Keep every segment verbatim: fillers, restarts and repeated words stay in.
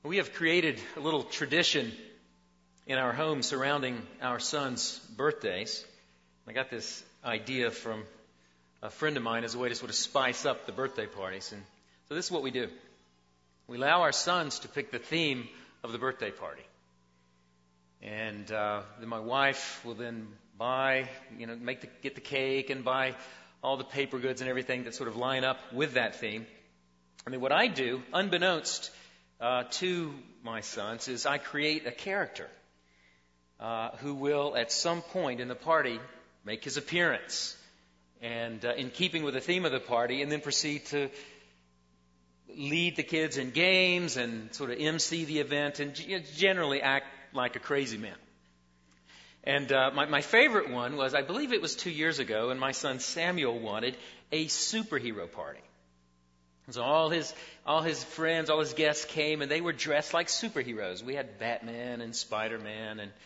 We have created a little tradition in our home surrounding our son's birthdays. I got this idea from a friend of mine as a way to sort of spice up the birthday parties. And so this is what we do. We allow our sons to pick the theme of the birthday party. And uh, then my wife will then buy, you know, make the, get the cake and buy all the paper goods and everything that sort of line up with that theme. And then what I do, unbeknownst uh, to my sons, is I create a character uh, who will, at some point in the party, make his appearance. And uh, in keeping with the theme of the party, and then proceed to lead the kids in games and sort of emcee the event and g- generally act like a crazy man. And uh, my, my favorite one was, I believe it was two years ago, and my son Samuel wanted a superhero party. So all his all his friends, all his guests came, and they were dressed like superheroes. We had Batman and Spider-Man and a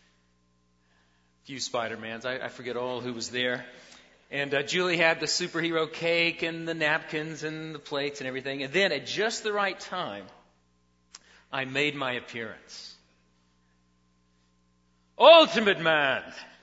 few Spider-Mans. I, I forget all who was there. And uh, Julie had the superhero cake and the napkins and the plates and everything. And then at just the right time, I made my appearance. Ultimate Man!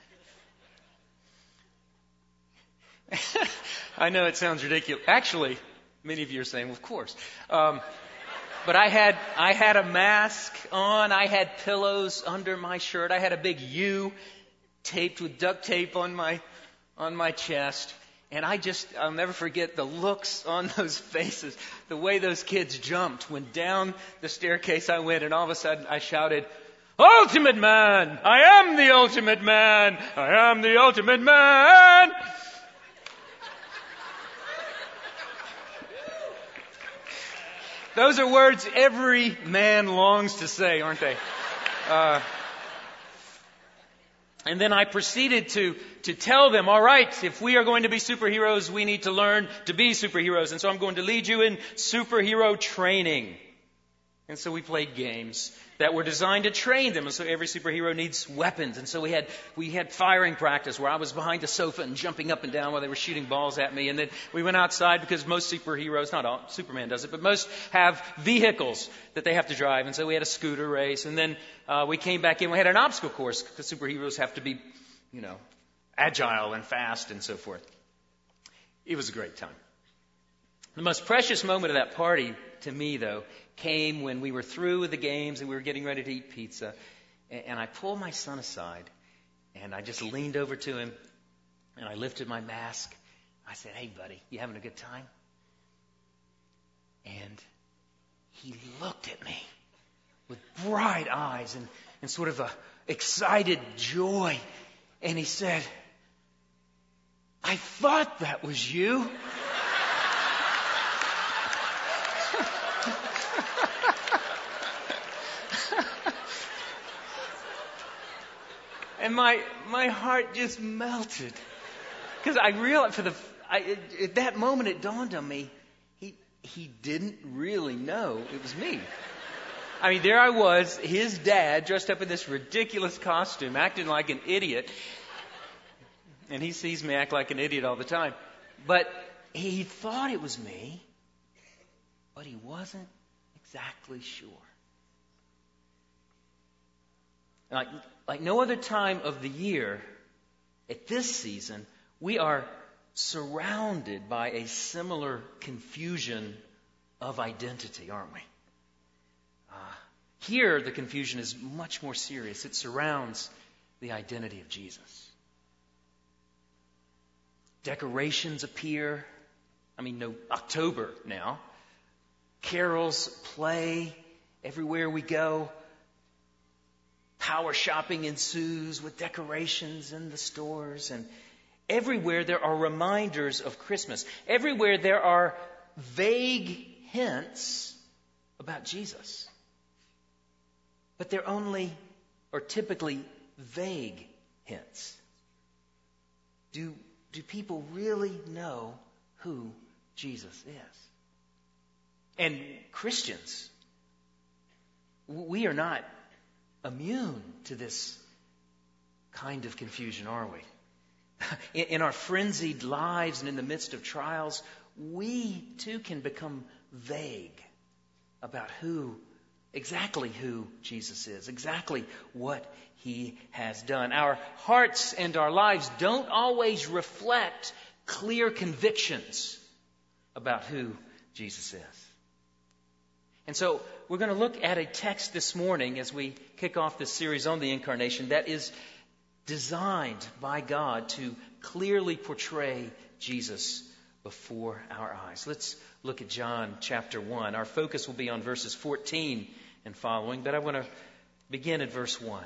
I know it sounds ridiculous. Actually, many of you are saying, well, of course. Um, but I had I had a mask on. I had pillows under my shirt. I had a big U taped with duct tape on my on my chest. And I just, I'll never forget the looks on those faces, the way those kids jumped when down the staircase I went, and all of a sudden I shouted, Ultimate Man! I am the Ultimate Man! I am the Ultimate Man! Those are words every man longs to say, aren't they? Uh, And then I proceeded to, to tell them, all right, if we are going to be superheroes, we need to learn to be superheroes. And so I'm going to lead you in superhero training. And so we played games that were designed to train them. And so every superhero needs weapons. And so we had we had firing practice where I was behind the sofa and jumping up and down while they were shooting balls at me. And then we went outside because most superheroes, not all, Superman does it, but most have vehicles that they have to drive. And so we had a scooter race. And then uh, we came back in. We had an obstacle course because superheroes have to be, you know, agile and fast and so forth. It was a great time. The most precious moment of that party to me, though, came when we were through with the games and we were getting ready to eat pizza. And I pulled my son aside and I just leaned over to him and I lifted my mask. I said, hey, buddy, you having a good time? And he looked at me with bright eyes and, and sort of a excited joy. And he said, I thought that was you. And my my heart just melted because I realized for the I, at that moment it dawned on me he he didn't really know it was me. I mean, there I was, his dad, dressed up in this ridiculous costume, acting like an idiot, and he sees me act like an idiot all the time. But he thought it was me, but he wasn't exactly sure. Like, like no other time of the year, at this season, we are surrounded by a similar confusion of identity, aren't we? Uh, here, the confusion is much more serious. It surrounds the identity of Jesus. Decorations appear. I mean, no, October now. Carols play everywhere we go. Power shopping ensues with decorations in the stores. And everywhere there are reminders of Christmas. Everywhere there are vague hints about Jesus. But they're only, or typically, vague hints. Do, do people really know who Jesus is? And Christians, we are not immune to this kind of confusion, are we? In our frenzied lives and in the midst of trials, we too can become vague about who exactly who Jesus is, exactly what he has done. Our hearts and our lives don't always reflect clear convictions about who Jesus is. And so we're going to look at a text this morning as we kick off this series on the Incarnation that is designed by God to clearly portray Jesus before our eyes. Let's look at John chapter one. Our focus will be on verses fourteen and following, but I want to begin at verse one.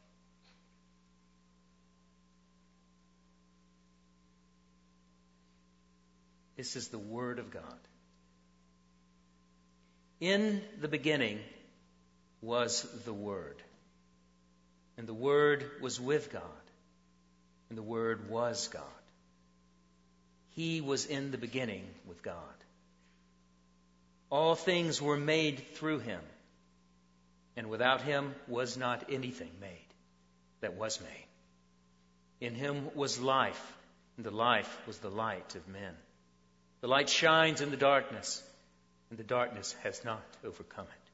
This is the Word of God. In the beginning was the Word, and the Word was with God, and the Word was God. He was in the beginning with God. All things were made through him, and without him was not anything made that was made. In him was life, and the life was the light of men. The light shines in the darkness, and the darkness has not overcome it.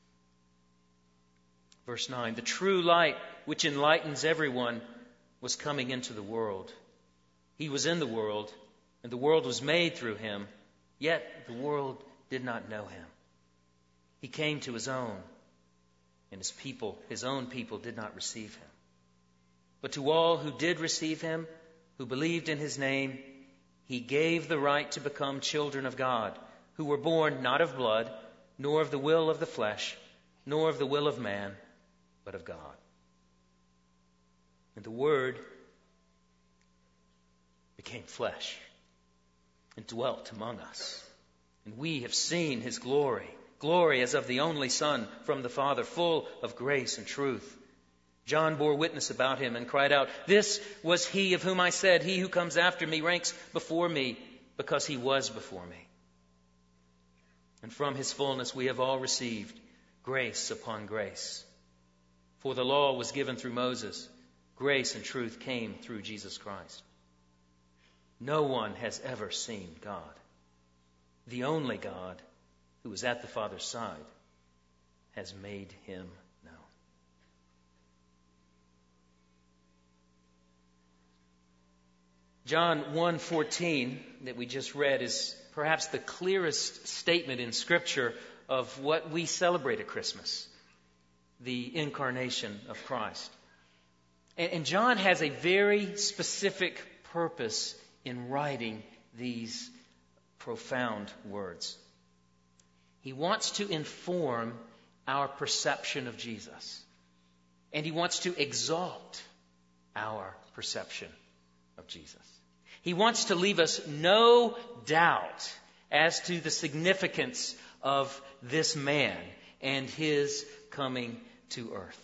Verse nine, the true light which enlightens everyone was coming into the world. He was in the world, and the world was made through him, yet the world did not know him. He came to his own, and his people, his own people, did not receive him. But to all who did receive him, who believed in his name, he gave the right to become children of God, who were born not of blood, nor of the will of the flesh, nor of the will of man, but of God. And the Word became flesh and dwelt among us. And we have seen his glory, glory as of the only Son from the Father, full of grace and truth. John bore witness about him and cried out, "This was he of whom I said, 'He who comes after me ranks before me, because he was before me.' And from his fullness we have all received grace upon grace. For the law was given through Moses. Grace and truth came through Jesus Christ. No one has ever seen God. The only God who is at the Father's side has made him known." John one fourteen that we just read is perhaps the clearest statement in Scripture of what we celebrate at Christmas, the incarnation of Christ. And John has a very specific purpose in writing these profound words. He wants to inform our perception of Jesus, and he wants to exalt our perception of Jesus. He wants to leave us no doubt as to the significance of this man and his coming to earth.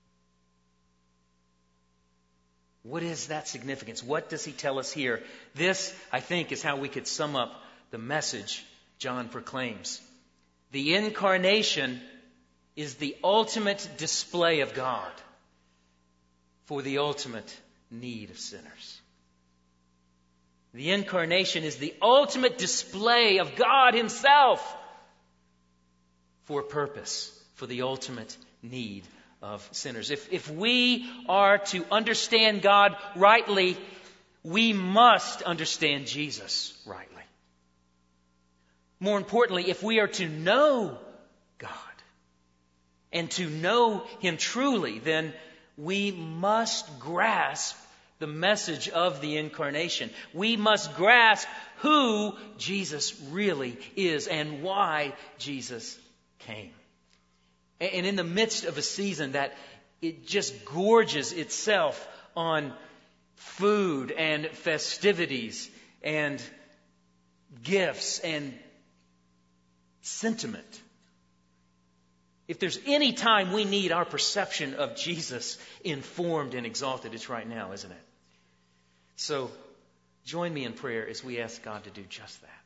What is that significance? What does he tell us here? This, I think, is how we could sum up the message John proclaims. The incarnation is the ultimate display of God for the ultimate need of sinners. The incarnation is the ultimate display of God himself for a purpose, for the ultimate need of sinners. If, if we are to understand God rightly, we must understand Jesus rightly. More importantly, if we are to know God and to know him truly, then we must grasp the message of the incarnation. We must grasp who Jesus really is and why Jesus came. And in the midst of a season that it just gorges itself on food and festivities and gifts and sentiment, if there's any time we need our perception of Jesus informed and exalted, it's right now, isn't it? So join me in prayer as we ask God to do just that.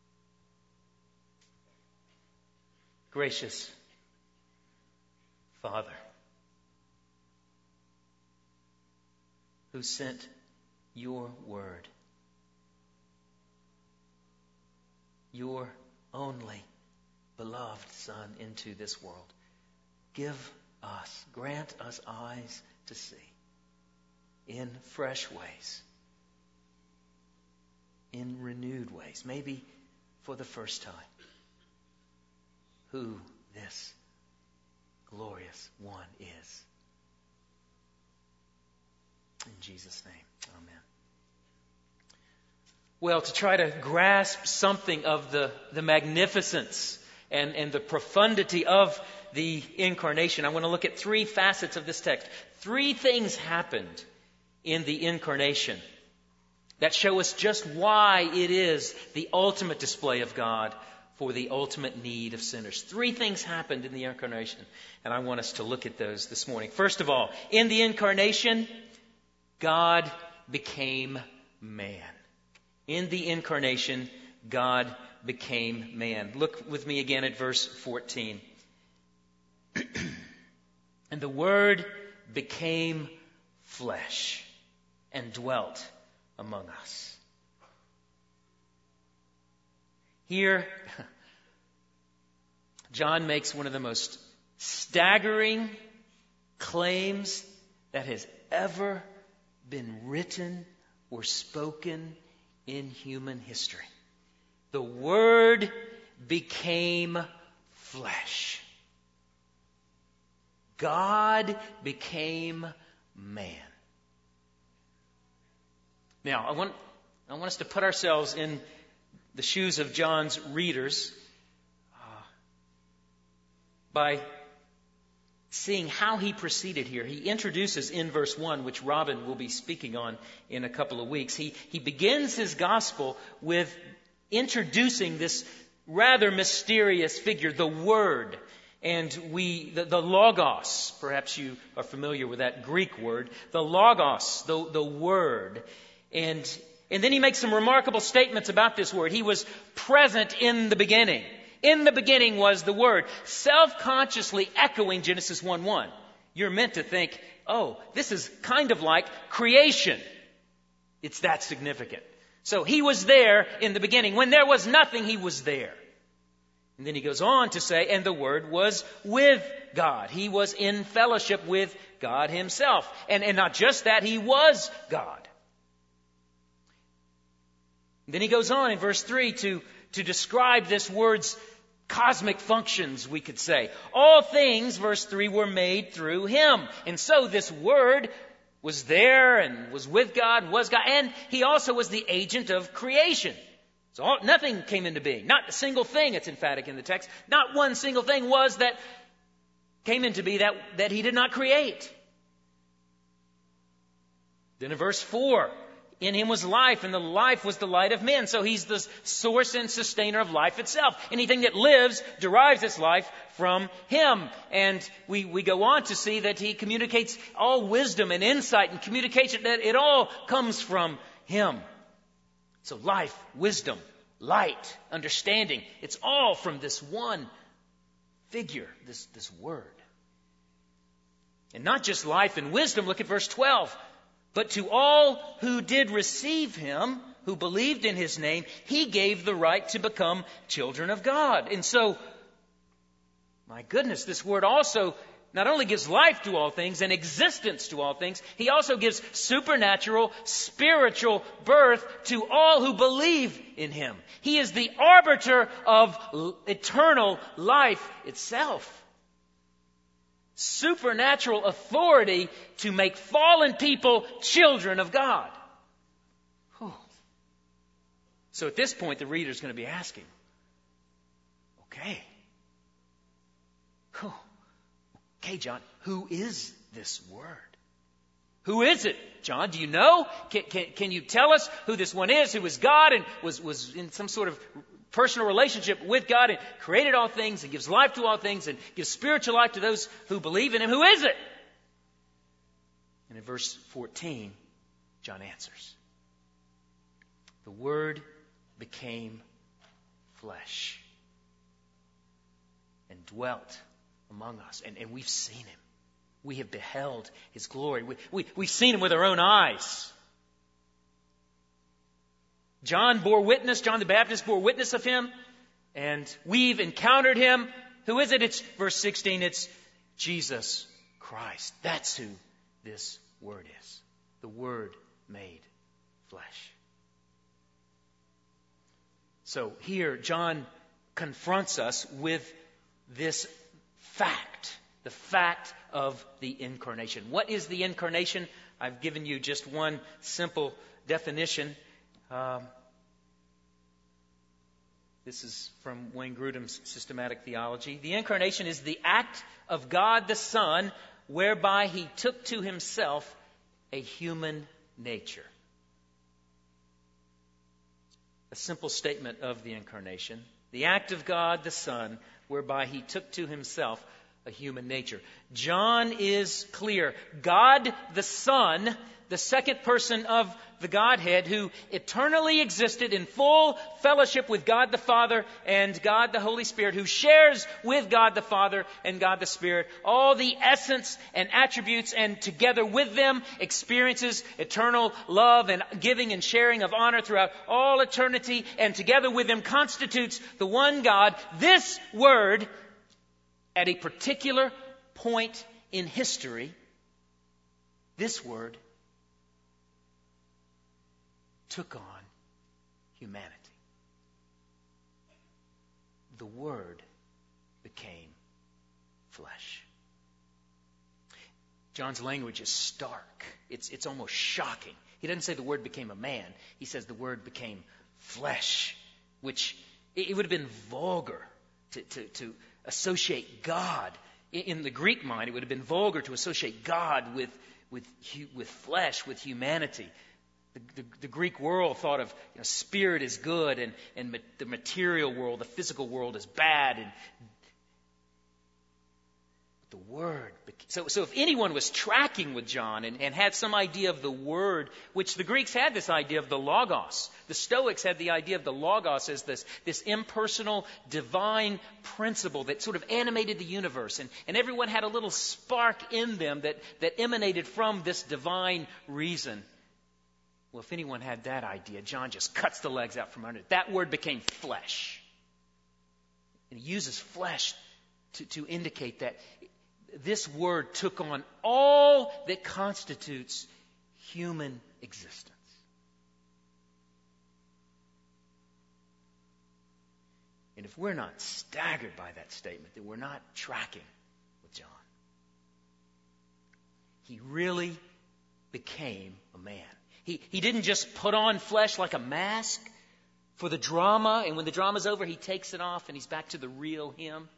Gracious Father, who sent your word, your only beloved Son, into this world give us, grant us eyes to see in fresh ways, in renewed ways, maybe for the first time, who this glorious one is. In Jesus' name, amen. Well, to try to grasp something of the, the magnificence and, and the profundity of the incarnation, I want to look at three facets of this text. Three things happened in the incarnation that show us just why it is the ultimate display of God for the ultimate need of sinners. Three things happened in the incarnation, and I want us to look at those this morning. First of all, in the incarnation, God became man. In the incarnation, God became man. Look with me again at verse fourteen. And the Word became flesh and dwelt among us. Here, John makes one of the most staggering claims that has ever been written or spoken in human history. The Word became flesh. God became man. Now, I want, I want us to put ourselves in the shoes of John's readers uh, by seeing how he proceeded here. He introduces in verse one, which Robin will be speaking on in a couple of weeks. He, he begins his gospel with introducing this rather mysterious figure, the Word. And we, the, the Logos, perhaps you are familiar with that Greek word, the Logos, the, the Word. And, and then he makes some remarkable statements about this Word. He was present in the beginning. In the beginning was the Word, self-consciously echoing Genesis one one. You're meant to think, oh, this is kind of like creation. It's that significant. So he was there in the beginning. When there was nothing, he was there. And then he goes on to say, and the Word was with God. He was in fellowship with God himself. And, and not just that, he was God. And then he goes on in verse three to, to describe this Word's cosmic functions, we could say. All things, verse three, were made through him. And so this Word was there and was with God and was God. And he also was the agent of creation. So all, nothing came into being. Not a single thing, it's emphatic in the text. Not one single thing was that came into being that, that he did not create. Then in verse four, in him was life, and the life was the light of men. So he's the source and sustainer of life itself. Anything that lives derives its life from him. And we, we go on to see that he communicates all wisdom and insight and communication, that it all comes from him. So life, wisdom, light, understanding, it's all from this one figure, this, this Word. And not just life and wisdom, look at verse twelve. But to all who did receive him, who believed in his name, he gave the right to become children of God. And so, my goodness, this Word also not only gives life to all things and existence to all things, he also gives supernatural, spiritual birth to all who believe in him. He is the arbiter of eternal life itself. Supernatural authority to make fallen people children of God. Whew. So at this point, the reader is going to be asking, okay, Whew. okay, John, who is this Word? Who is it, John? Do you know? Can, can, can you tell us who this one is, who is God and was, was in some sort of personal relationship with God and created all things and gives life to all things and gives spiritual life to those who believe in him? Who is it? And in verse fourteen, John answers. The Word became flesh and dwelt among us. And, and we've seen him. We have beheld his glory. We, we, we've seen him with our own eyes. John bore witness, John the Baptist bore witness of him, and we've encountered him. Who is it? It's verse sixteen. It's Jesus Christ. That's who this Word is. The Word made flesh. So here, John confronts us with this fact, the fact of the incarnation. What is the incarnation? I've given you just one simple definition. Um, this is from Wayne Grudem's Systematic Theology. The incarnation is the act of God the Son whereby He took to Himself a human nature. A simple statement of the incarnation. The act of God the Son whereby He took to Himself a human nature. John is clear. God the Son, the second person of the Godhead, who eternally existed in full fellowship with God the Father and God the Holy Spirit, who shares with God the Father and God the Spirit all the essence and attributes, and together with them experiences eternal love and giving and sharing of honor throughout all eternity, and together with them constitutes the one God. This Word, at a particular point in history, this Word took on humanity. The Word became flesh. John's language is stark. It's, it's almost shocking. He doesn't say the Word became a man. He says the Word became flesh, which it, it would have been vulgar to, to, to associate God. In the Greek mind, it would have been vulgar to associate God with, with, with flesh, with humanity. The, the, the Greek world thought of, you know, spirit is good, and, and ma- the material world, the physical world, is bad. And the Word. So, so if anyone was tracking with John and, and had some idea of the Word, which the Greeks had this idea of the Logos. The Stoics had the idea of the Logos as this, this impersonal, divine principle that sort of animated the universe. And, and everyone had a little spark in them that, that emanated from this divine reason. Well, if anyone had that idea, John just cuts the legs out from under it. That Word became flesh. And he uses flesh to, to indicate that this Word took on all that constitutes human existence. And if we're not staggered by that statement, then we're not tracking with John. He really became a man. He, he didn't just put on flesh like a mask for the drama, and when the drama's over, he takes it off and he's back to the real him.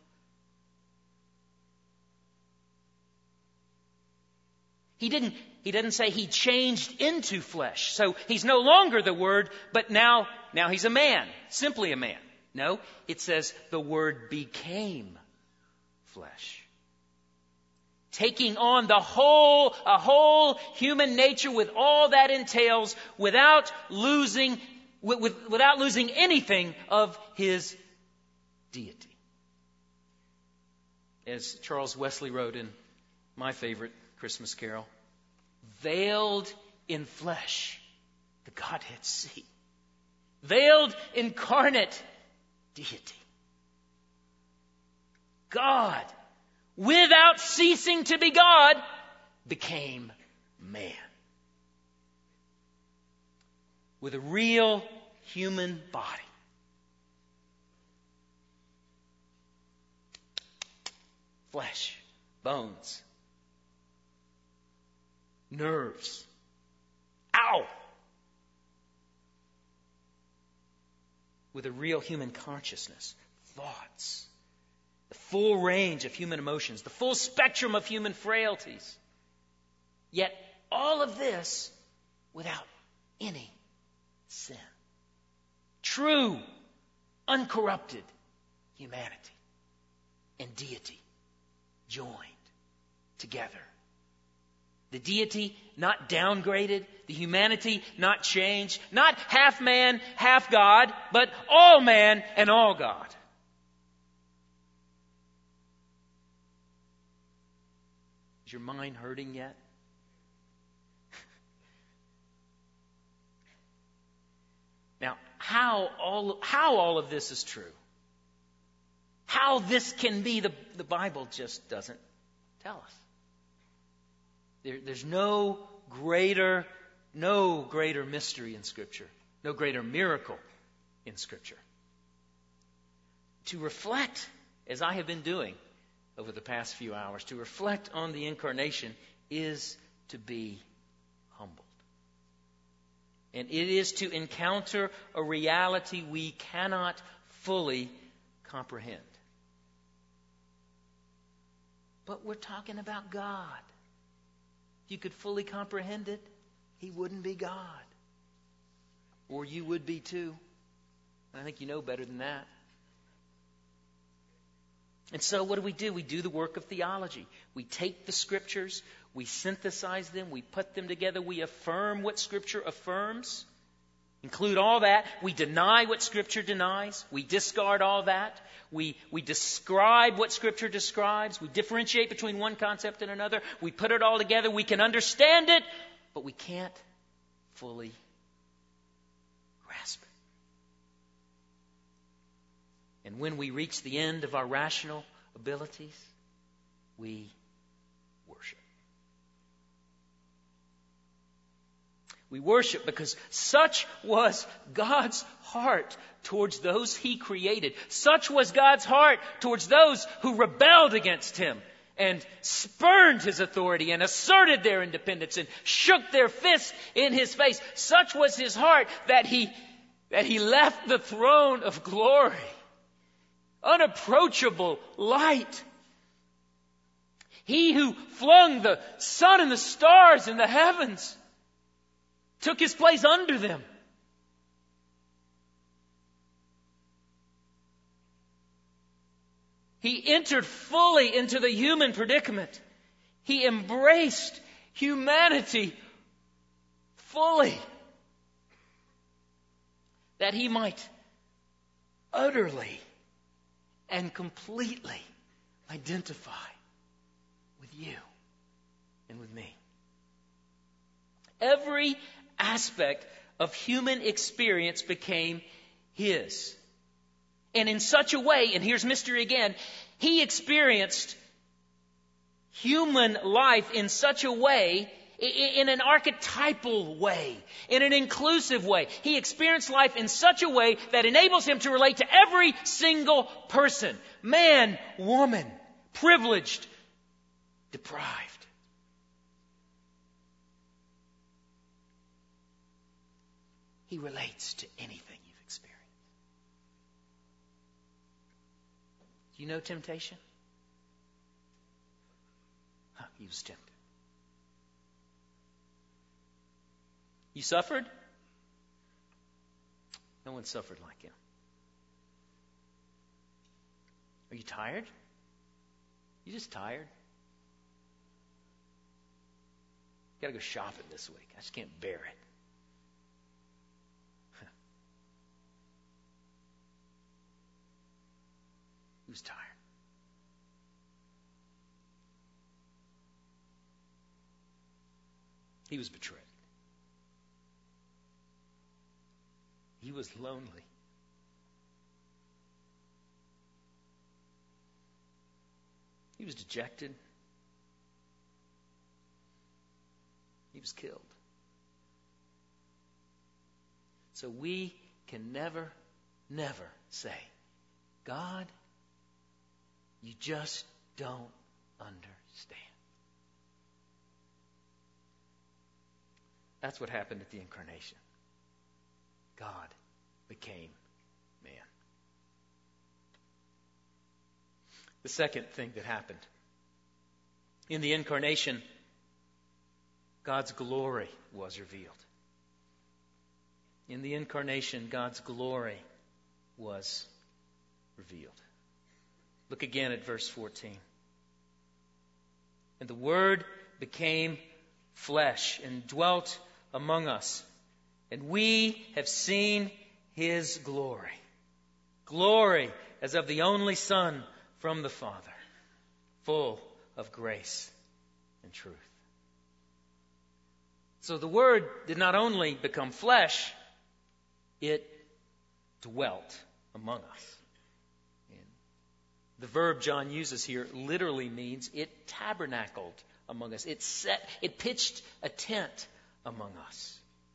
He didn't, he didn't say he changed into flesh. So he's no longer the Word, but now, now he's a man, simply a man. No, it says the Word became flesh. Taking on the whole, a whole human nature with all that entails, without losing, with, with, without losing anything of his deity. As Charles Wesley wrote in my favorite Christmas carol, veiled in flesh, the Godhead see. Veiled incarnate deity. God, without ceasing to be God, became man. With a real human body. Flesh, bones, nerves. Ow! With a real human consciousness, thoughts, the full range of human emotions, the full spectrum of human frailties. Yet all of this without any sin. True, uncorrupted humanity and deity joined together. The deity not downgraded, the humanity not changed, not half man, half God, but all man and all God. Is your mind hurting yet? Now, how all, how all of this is true, how this can be, the, the Bible just doesn't Tell us. There, there's no greater, no greater mystery in Scripture, no greater miracle in Scripture. To reflect, as I have been doing over the past few hours, to reflect on the incarnation is to be humbled. And it is to encounter a reality we cannot fully comprehend. But we're talking about God. If you could fully comprehend it, He wouldn't be God. Or you would be too. I think you know better than that. And so what do we do? We do the work of theology. We take the Scriptures, we synthesize them, we put them together, we affirm what Scripture affirms. Include all that. We deny what Scripture denies. We discard all that. We, we describe what Scripture describes. We differentiate between one concept and another. We put it all together. We can understand it, but we can't fully grasp it. And when we reach the end of our rational abilities, we worship. We worship because such was God's heart towards those He created. Such was God's heart towards those who rebelled against Him and spurned His authority and asserted their independence and shook their fists in His face. Such was His heart that He, that He left the throne of glory, unapproachable light. He who flung the sun and the stars in the heavens took His place under them. He entered fully into the human predicament. He embraced humanity fully, that He might utterly and completely identify with you and with me. Every aspect of human experience became His. And in such a way, and here's mystery again, He experienced human life in such a way, in an archetypal way, in an inclusive way. He experienced life in such a way that enables Him to relate to every single person. Man, woman, privileged, deprived. He relates to anything you've experienced. Do you know temptation? Huh, he was tempted. You suffered? No one suffered like Him. Are you tired? You just tired? Got to go shopping this week. I just can't bear it. He was tired. He was betrayed. He was lonely. He was dejected. He was killed. So we can never, never say, God, you just don't understand. That's what happened at the incarnation. God became man. The second thing that happened in the incarnation, God's glory was revealed. In the incarnation, God's glory was revealed. Look again at verse fourteen. And the Word became flesh and dwelt among us. And we have seen His glory. Glory as of the only Son from the Father, full of grace and truth. So the Word did not only become flesh, it dwelt among us. And The verb John uses here literally means it tabernacled among us. It set, it pitched a tent among us.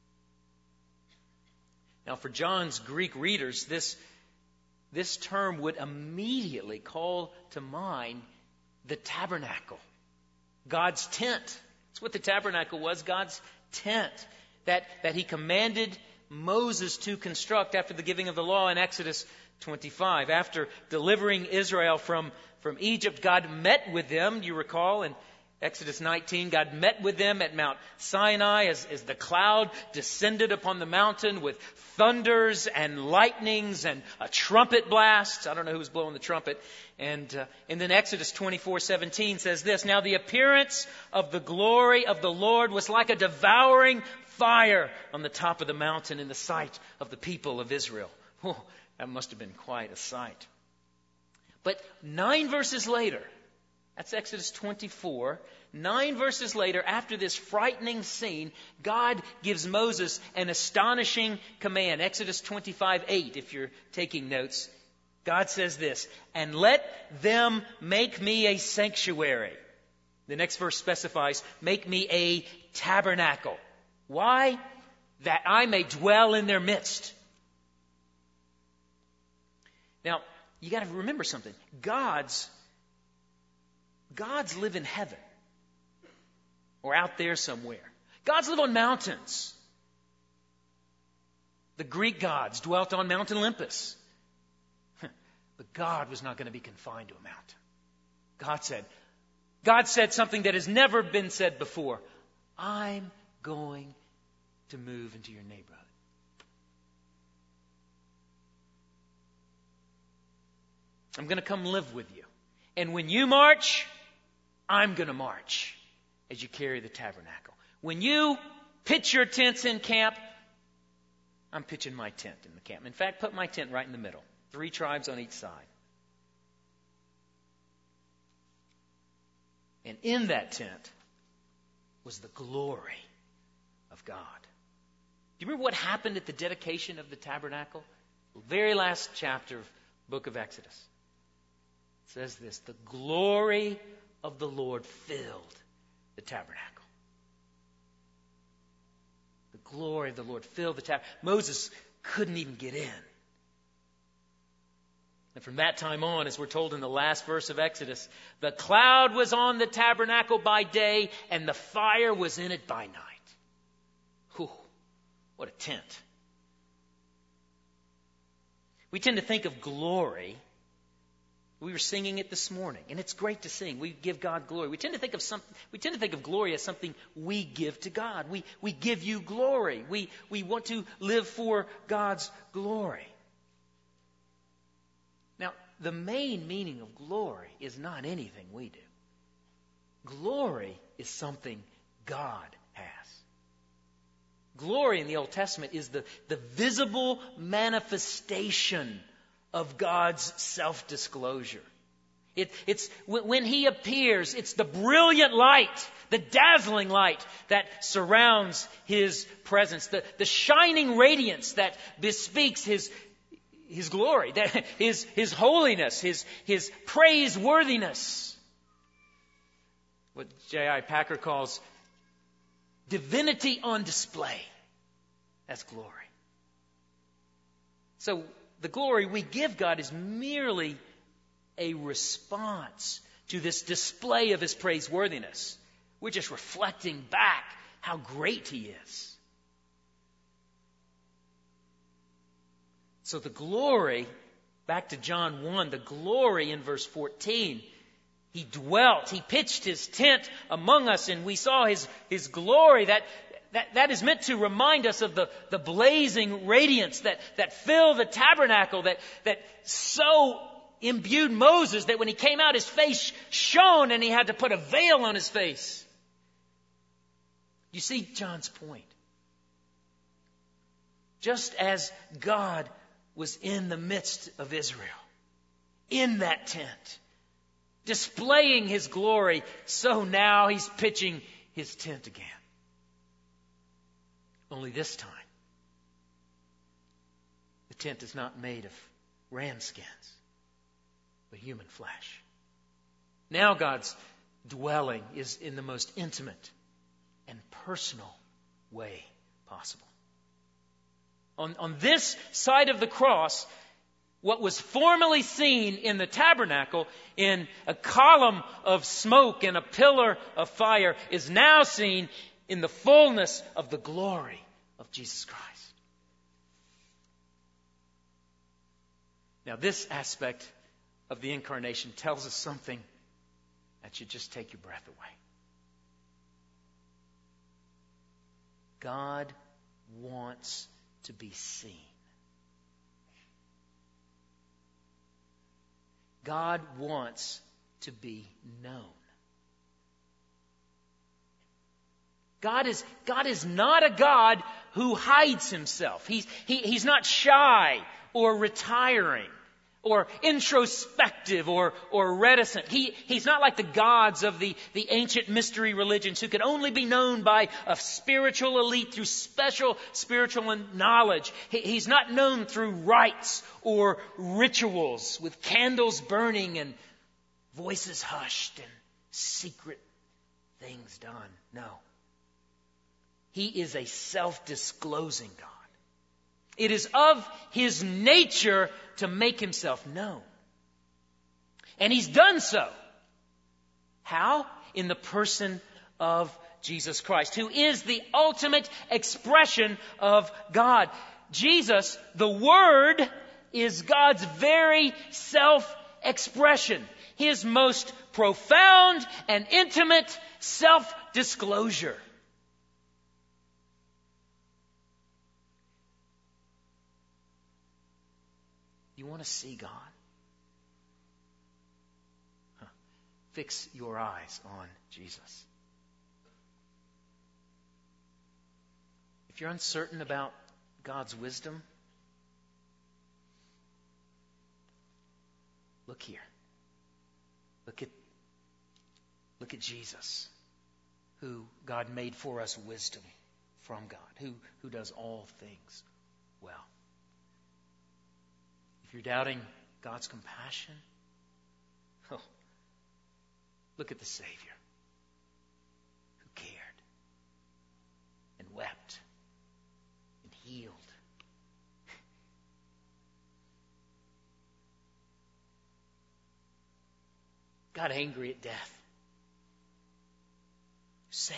Now, for John's Greek readers, this, this term would immediately call to mind the tabernacle, God's tent. That's what the tabernacle was, God's tent that, that he commanded Moses to construct after the giving of the law in Exodus twenty-five. After delivering Israel from, from Egypt, God met with them, you recall, in Exodus nineteen, God met with them at Mount Sinai as, as the cloud descended upon the mountain with thunders and lightnings and a trumpet blast. I don't know who was blowing the trumpet. And, uh, and then Exodus twenty-four seventeen says this, "Now the appearance of the glory of the Lord was like a devouring fire on the top of the mountain in the sight of the people of Israel." Oh, that must have been quite a sight. But nine verses later, that's Exodus twenty-four. Nine verses later, after this frightening scene, God gives Moses an astonishing command. Exodus twenty-five eight, if you're taking notes. God says this, "And let them make me a sanctuary." The next verse specifies, "Make me a tabernacle." Why? "That I may dwell in their midst." Now, you got to remember something. God's Gods live in heaven or out there somewhere. Gods live on mountains. The Greek gods dwelt on Mount Olympus. But God was not going to be confined to a mountain. God said, God said something that has never been said before. "I'm going to move into your neighborhood." I'm going to come live with you. And when you march, I'm going to march as you carry the tabernacle. When you pitch your tents in camp, I'm pitching my tent in the camp. In fact, put my tent right in the middle. Three tribes on each side. And in that tent was the glory of God. Do you remember what happened at the dedication of the tabernacle? The very last chapter of the book of Exodus. It says this, "The glory of the Lord filled the tabernacle." The glory of the Lord filled the tabernacle. Moses couldn't even get in. And from that time on, as we're told in the last verse of Exodus, the cloud was on the tabernacle by day and the fire was in it by night. Whew, what a tent. We tend to think of glory. We were singing it this morning, and it's great to sing. We give God glory. We tend to think of some, we tend to think of glory as something we give to God. We we give you glory. We we want to live for God's glory. Now, the main meaning of glory is not anything we do. Glory is something God has. Glory in the Old Testament is the, the visible manifestation of God's self-disclosure. It, it's when He appears, it's the brilliant light, the dazzling light that surrounds His presence, the, the shining radiance that bespeaks His, His glory, that His, His holiness, His, His praiseworthiness. What J I Packer calls divinity on display. That's glory. So, the glory we give God is merely a response to this display of His praiseworthiness. We're just reflecting back how great He is. So the glory, back to John one, the glory in verse fourteen, He dwelt, He pitched His tent among us, and we saw His, His glory. That That, that is meant to remind us of the, the blazing radiance that, that filled the tabernacle, that, that so imbued Moses that when he came out, his face shone and he had to put a veil on his face. You see John's point. Just as God was in the midst of Israel, in that tent, displaying His glory, so now He's pitching His tent again. Only this time, the tent is not made of ram skins, but human flesh. Now God's dwelling is in the most intimate and personal way possible. On, on this side of the cross, what was formerly seen in the tabernacle in a column of smoke and a pillar of fire is now seen in the fullness of the glory of Jesus Christ. Now, this aspect of the incarnation tells us something that should just take your breath away. God wants to be seen. God wants to be known. God is, God is not a God who hides himself. He's, he, he's not shy or retiring or introspective or, or reticent. He, he's not like the gods of the, the ancient mystery religions who could only be known by a spiritual elite through special spiritual knowledge. He, he's not known through rites or rituals with candles burning and voices hushed and secret things done. No. He is a self-disclosing God. It is of his nature to make himself known. And he's done so. How? In the person of Jesus Christ, who is the ultimate expression of God. Jesus, the Word, is God's very self-expression. His most profound and intimate self-disclosure. You want to see God? Huh. Fix your eyes on Jesus. If you're uncertain about God's wisdom, look here. Look at, look at Jesus, who God made for us wisdom from God, who, who does all things well. If you're doubting God's compassion, oh, look at the Savior who cared and wept and healed. God angry at death, saved.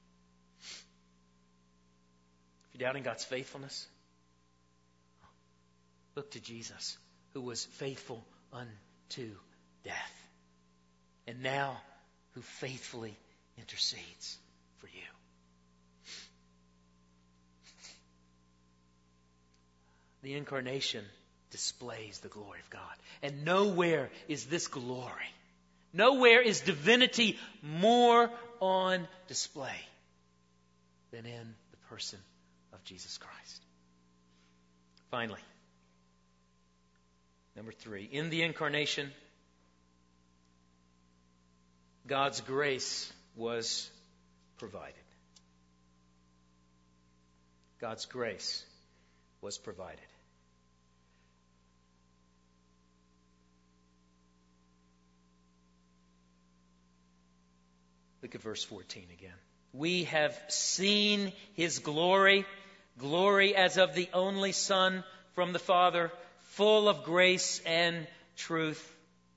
If you're doubting God's faithfulness, look to Jesus, who was faithful unto death, and now who faithfully intercedes for you. The incarnation displays the glory of God. And nowhere is this glory, nowhere is divinity more on display than in the person of Jesus Christ. Finally, number three, in the incarnation, God's grace was provided. God's grace was provided. Look at verse fourteen again. We have seen his glory, glory as of the only Son from the Father, full of grace and truth.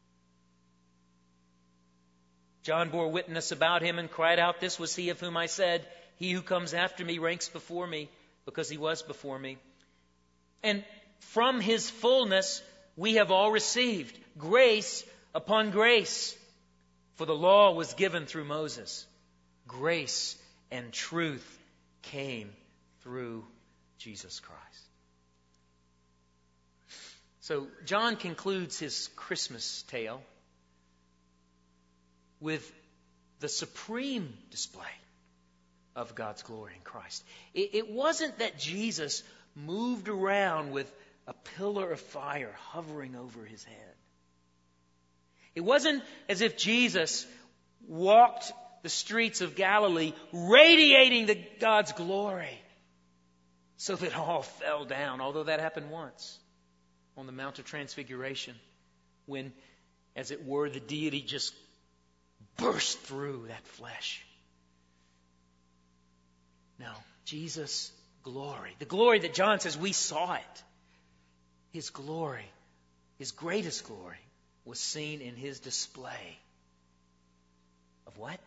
John bore witness about him and cried out, "This was he of whom I said, he who comes after me ranks before me, because he was before me." And from his fullness we have all received grace upon grace. For the law was given through Moses. Grace and truth came through Jesus Christ. So John concludes his Christmas tale with the supreme display of God's glory in Christ. It, it wasn't that Jesus moved around with a pillar of fire hovering over his head. It wasn't as if Jesus walked the streets of Galilee radiating the God's glory so that all fell down, although that happened once on the Mount of Transfiguration when as it were, the deity just burst through that flesh. No, Jesus' glory, the glory that John says we saw it, his glory, his greatest glory, was seen in his display of what?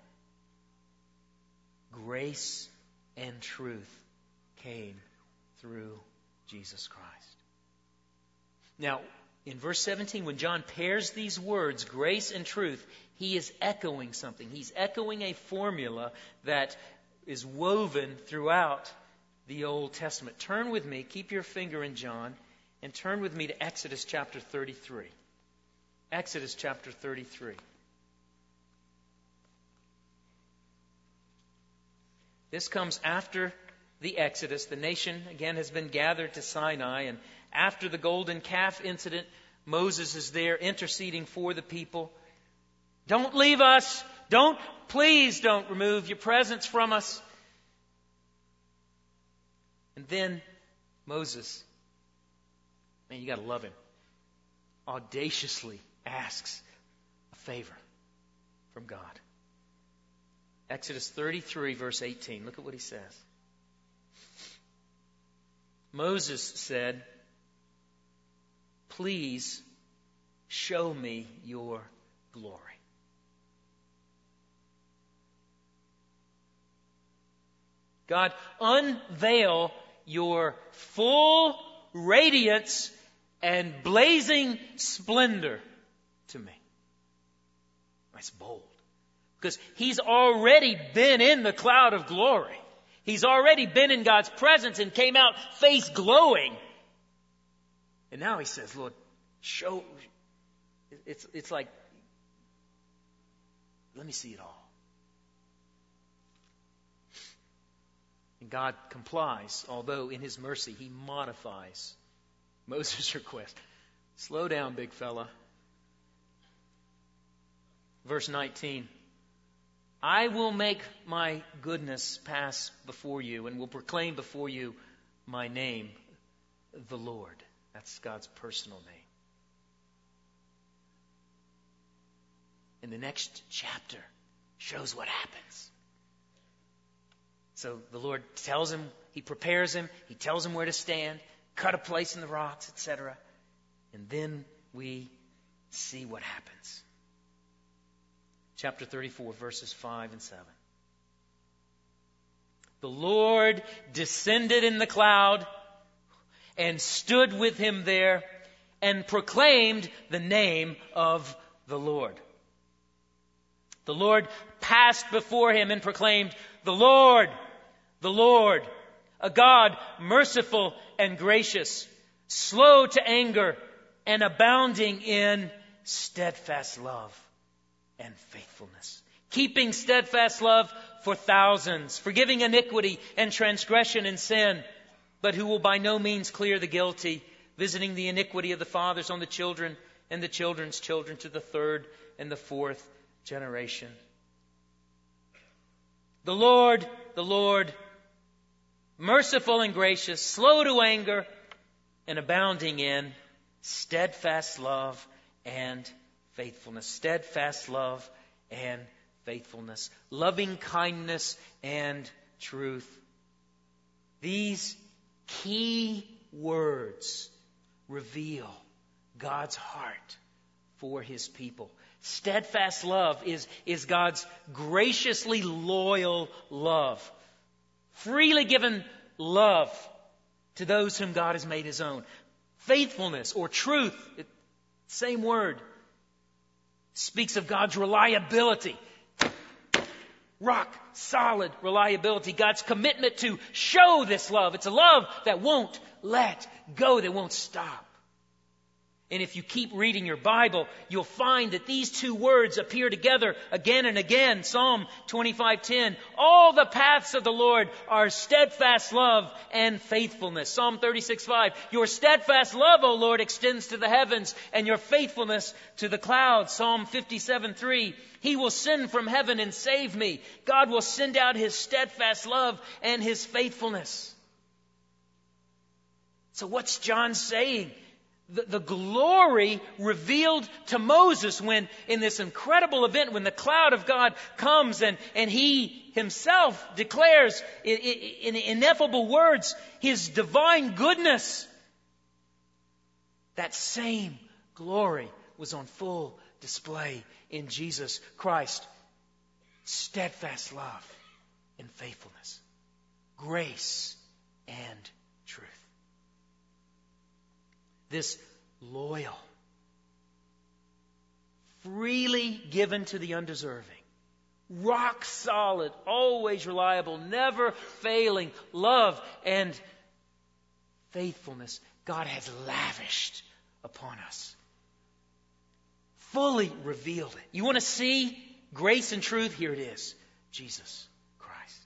Grace and truth came through Jesus Christ. Now, in verse seventeen, when John pairs these words, grace and truth, he is echoing something. He's echoing a formula that is woven throughout the Old Testament. Turn with me, keep your finger in John, and turn with me to Exodus chapter thirty-three. Exodus chapter thirty-three. This comes after the Exodus. The nation, again, has been gathered to Sinai, and after the golden calf incident, Moses is there interceding for the people. Don't leave us. Don't, please don't remove your presence from us. And then Moses, man, you got to love him, audaciously asks a favor from God. Exodus thirty-three, verse eighteen. Look at what he says. Moses said, "Please show me your glory." God, unveil your full radiance and blazing splendor to me. That's bold. Because he's already been in the cloud of glory. He's already been in God's presence and came out face glowing. And now he says, Lord, show. It's, it's like, let me see it all. And God complies, although in his mercy he modifies Moses' request. Slow down, big fella. Verse nineteen. I will make my goodness pass before you and will proclaim before you my name, the Lord. That's God's personal name. And the next chapter shows what happens. So the Lord tells him, he prepares him, he tells him where to stand, cut a place in the rocks, et cetera. And then we see what happens. Chapter thirty-four, verses five and seven. The Lord descended in the cloud and stood with him there and proclaimed the name of the Lord. The Lord passed before him and proclaimed, "The Lord, the Lord, a God merciful and gracious, slow to anger and abounding in steadfast love and faithfulness, keeping steadfast love for thousands, forgiving iniquity and transgression and sin, but who will by no means clear the guilty, visiting the iniquity of the fathers on the children and the children's children to the third and the fourth generation." The Lord, the Lord, merciful and gracious, slow to anger, and abounding in steadfast love and faithfulness. Steadfast love and faithfulness. Loving kindness and truth. These key words reveal God's heart for his people. Steadfast love is, is God's graciously loyal love. Freely given love to those whom God has made his own. Faithfulness or truth, it, same word, speaks of God's reliability. Rock solid reliability. God's commitment to show this love. It's a love that won't let go, that won't stop. And if you keep reading your Bible, you'll find that these two words appear together again and again. Psalm twenty-five ten. All the paths of the Lord are steadfast love and faithfulness. Psalm thirty-six five. Your steadfast love, O Lord, extends to the heavens, and your faithfulness to the clouds. Psalm fifty-seven three. He will send from heaven and save me. God will send out his steadfast love and his faithfulness. So what's John saying? The, the glory revealed to Moses when, in this incredible event, when the cloud of God comes and, and he himself declares in, in, in ineffable words his divine goodness. That same glory was on full display in Jesus Christ. Steadfast love and faithfulness, grace and truth. This loyal, freely given to the undeserving, rock solid, always reliable, never failing love and faithfulness God has lavished upon us. Fully revealed it. You want to see grace and truth? Here it is. Jesus Christ.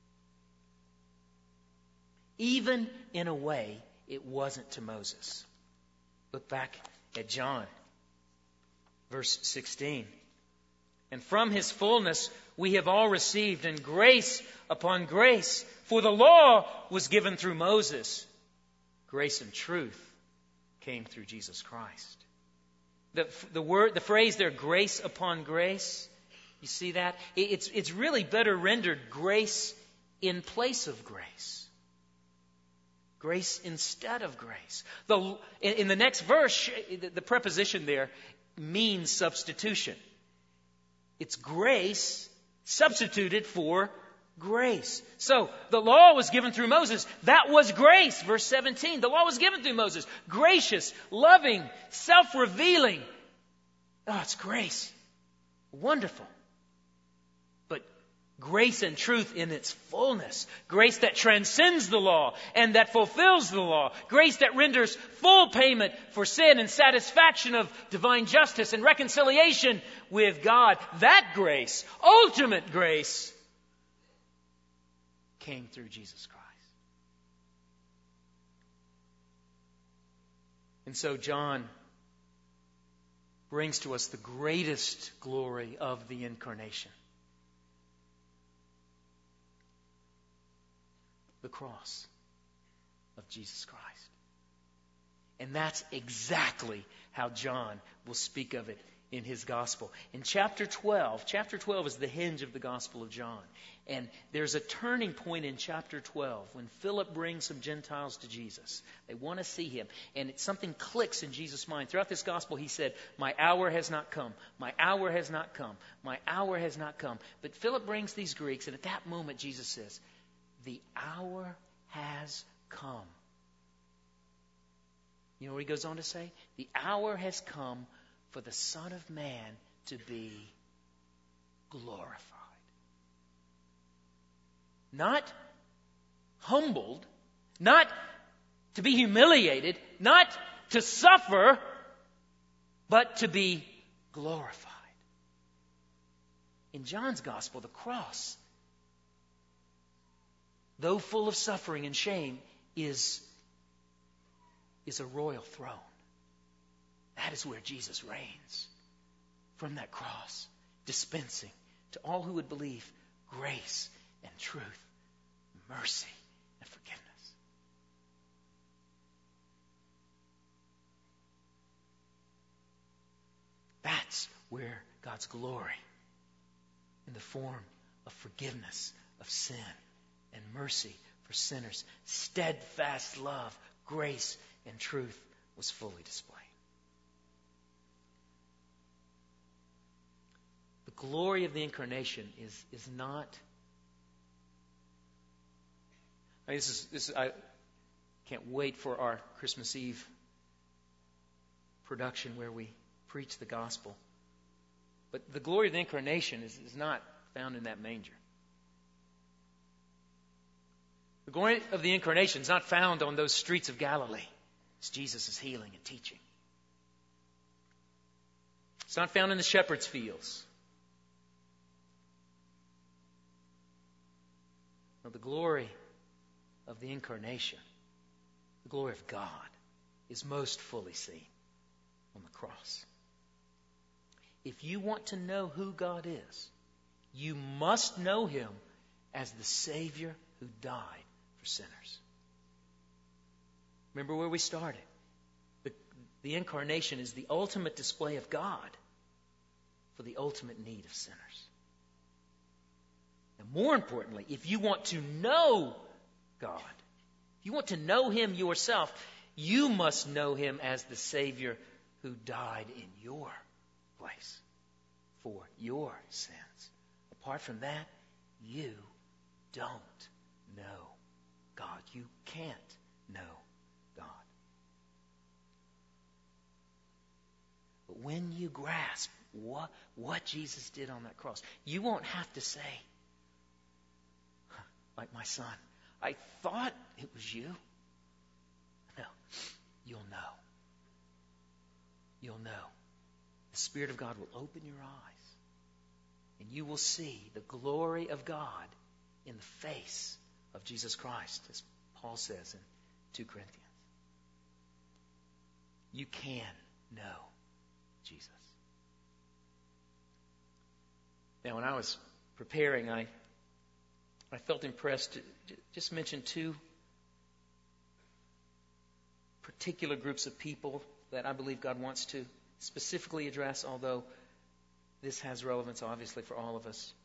Even in a way it wasn't to Moses. Look back at John, verse sixteen. And from his fullness we have all received, and grace upon grace. For the law was given through Moses. Grace and truth came through Jesus Christ. The, the word, the phrase there, grace upon grace, you see that? It's, it's really better rendered grace in place of grace. Grace instead of grace. The, in the next verse, the preposition there means substitution. It's grace substituted for grace. So, the law was given through Moses. That was grace. Verse seventeen. The law was given through Moses. Gracious, loving, self-revealing. Oh, it's grace. Wonderful. But grace and truth in its fullness. Grace that transcends the law and that fulfills the law. Grace that renders full payment for sin and satisfaction of divine justice and reconciliation with God. That grace, ultimate grace, came through Jesus Christ. And so John brings to us the greatest glory of the incarnation. The cross of Jesus Christ. And that's exactly how John will speak of it in his gospel. In chapter twelve, chapter twelve is the hinge of the Gospel of John. And there's a turning point in chapter twelve when Philip brings some Gentiles to Jesus. They want to see him. And it, something clicks in Jesus' mind. Throughout this gospel, he said, my hour has not come. My hour has not come. My hour has not come. But Philip brings these Greeks, and at that moment, Jesus says, the hour has come. You know what he goes on to say? The hour has come for the Son of Man to be glorified. Not humbled, not to be humiliated, not to suffer, but to be glorified. In John's gospel, the cross, though full of suffering and shame, is, is a royal throne. That is where Jesus reigns. From that cross, dispensing to all who would believe grace and truth, mercy and forgiveness. That's where God's glory, in the form of forgiveness of sin and mercy for sinners, steadfast love, grace, and truth, was fully displayed. The glory of the incarnation is, is not... I mean, this is, this is, I can't wait for our Christmas Eve production where we preach the gospel. But the glory of the incarnation is, is not found in that manger. The glory of the incarnation is not found on those streets of Galilee as Jesus is healing and teaching. It's not found in the shepherd's fields. No, the glory of the incarnation, the glory of God, is most fully seen on the cross. If you want to know who God is, you must know Him as the Savior who died for sinners. Remember where we started. The, The incarnation is the ultimate display of God for the ultimate need of sinners. Now, more importantly, if you want to know God, if you want to know Him yourself, you must know Him as the Savior who died in your place for your sins. Apart from that, you don't know God. You can't know God. But when you grasp what, what Jesus did on that cross, you won't have to say, like my son, I thought it was you. No, you'll know. You'll know. The Spirit of God will open your eyes, and you will see the glory of God in the face of Jesus Christ, as Paul says in Second Corinthians. You can know Jesus. Now, when I was preparing, I I felt impressed to just mention two particular groups of people that I believe God wants to specifically address, although this has relevance, obviously, for all of us.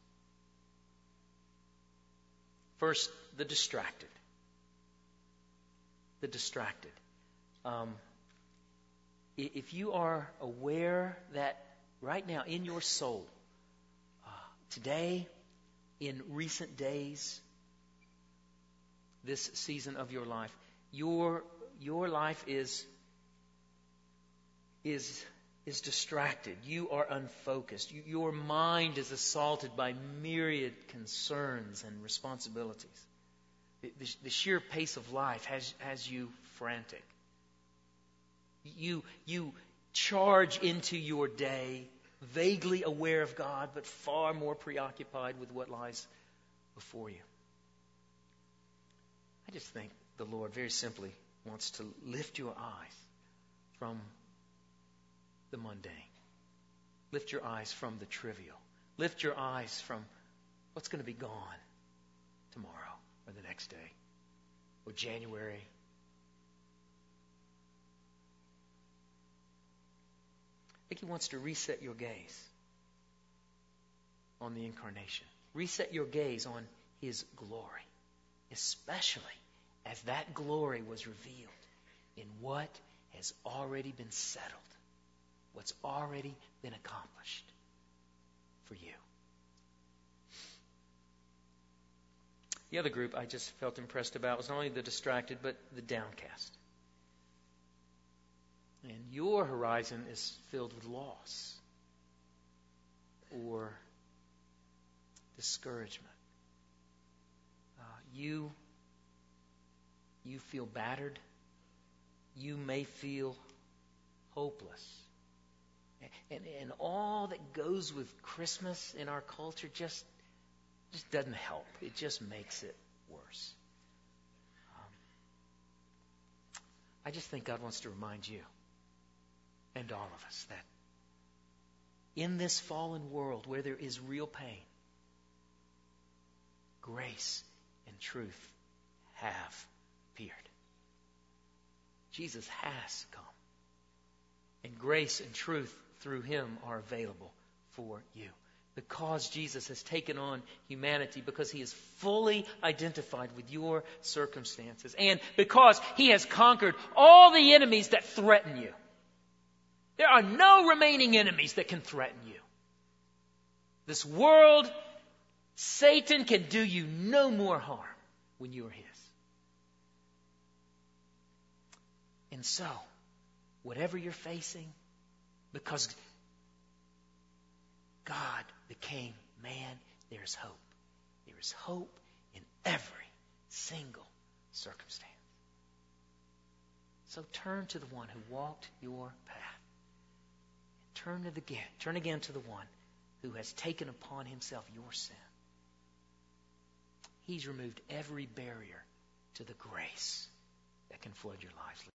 First, the distracted. The distracted. Um, if you are aware that right now in your soul, uh, today, in recent days, this season of your life, your your life is is is distracted. You are unfocused. You, your mind is assaulted by myriad concerns and responsibilities. The, the, the sheer pace of life has has you frantic. You you charge into your day vaguely aware of God, but far more preoccupied with what lies before you. I just think the Lord very simply wants to lift your eyes from the mundane. Lift your eyes from the trivial. Lift your eyes from what's going to be gone tomorrow or the next day or January. I think He wants to reset your gaze on the incarnation. Reset your gaze on His glory, especially as that glory was revealed in what has already been settled, what's already been accomplished for you. The other group I just felt impressed about was not only the distracted, but the downcast. And your horizon is filled with loss or discouragement. Uh, you, you feel battered. You may feel hopeless. And, and all that goes with Christmas in our culture just, just doesn't help. It just makes it worse. Um, I just think God wants to remind you and all of us that in this fallen world where there is real pain, grace and truth have appeared. Jesus has come. And grace and truth through Him are available for you. Because Jesus has taken on humanity, because He is fully identified with your circumstances, and because He has conquered all the enemies that threaten you. There are no remaining enemies that can threaten you. This world, Satan can do you no more harm when you are His. And so, whatever you're facing, because God became man, there's hope. There is hope in every single circumstance. So turn to the one who walked your path. Turn to the again, turn again to the one who has taken upon Himself your sin. He's removed every barrier to the grace that can flood your lives.